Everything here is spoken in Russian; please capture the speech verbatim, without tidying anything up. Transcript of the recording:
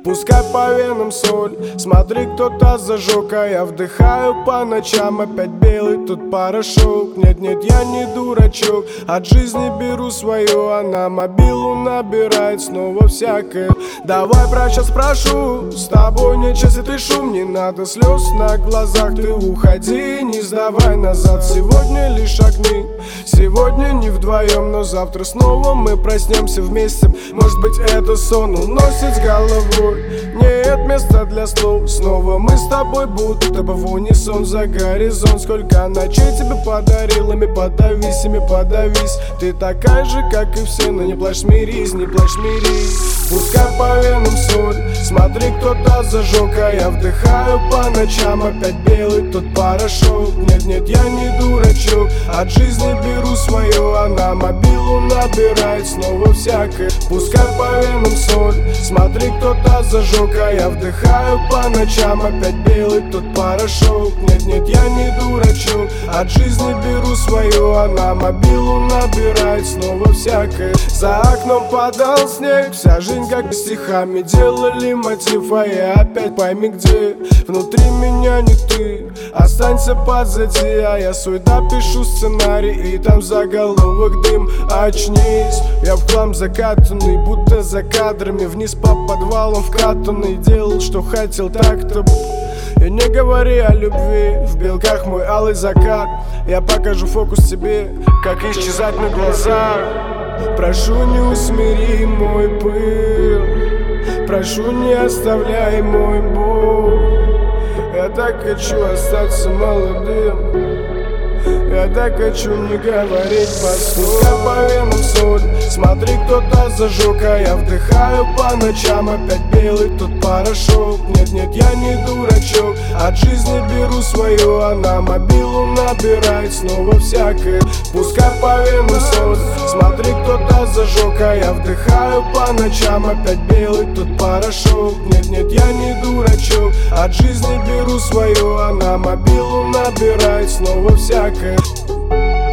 Пускай по венам соль, смотри, кто-то зажег, а я вдыхаю по ночам опять белый тут порошок. Нет-нет, я не дурачок, от жизни беру свое, а на мобилу набирает снова всякое. Давай, брат, сейчас спрошу, с тобой не час и ты шум, не надо слез на глазах, ты уходи, не сдавай назад. Сегодня лишь огни, сегодня не вдвоем, но завтра снова мы проснемся вместе. Может быть, это сон уносит с головой, нет места для слов. Снова мы с тобой будто бы в унисон за горизонт. Сколько ночей тебе подарил, ими подавись, ими подавись. Ты такая же, как и все, но не плачь, смирись, не плачь, смирись. Пускай по венам соль, смотри, кто-то зажег, а я вдыхаю по ночам опять белый тут порошок. Нет-нет, я не дурачок, от жизни беру свое, а на мобилу набирает снова всякое. Пускай по венам соль, смотри, кто-то зажег, а я вдыхаю по ночам опять белый тут порошок. Нет-нет, я не дурачок, от жизни беру свое, а на мобилу набирает снова всякое. За окном падал снег, вся жизнь как стихами делали мотив, а я опять пойми где. Внутри меня не ты, останься позади, а я свой допишу сценарий, и там заголовок дым. Очнись, я в хлам закатанный, будто за кадрами, вниз по подвалам вкатанный. Делал, что хотел, так-то. И не говори о любви, в белках мой алый закат. Я покажу фокус тебе, как исчезать на глазах. Прошу, не усмири мой пыл, прошу, не оставляй мой боль. Я так хочу остаться молодым, я так хочу не говорить послушай по венам соль, смотри, кто-то зажег, а я вдыхаю по ночам опять белый тут порошок. Нет-нет, я не дурачок, от жизни беру свое, а на мобилу набирает снова всякое. Пускай по венам соль, смотри, кто-то зажег, а я вдыхаю по ночам опять белый тут порошок. Нет-нет, я не дурачок, от жизни беру свое, а на мобилу набирает снова всякое.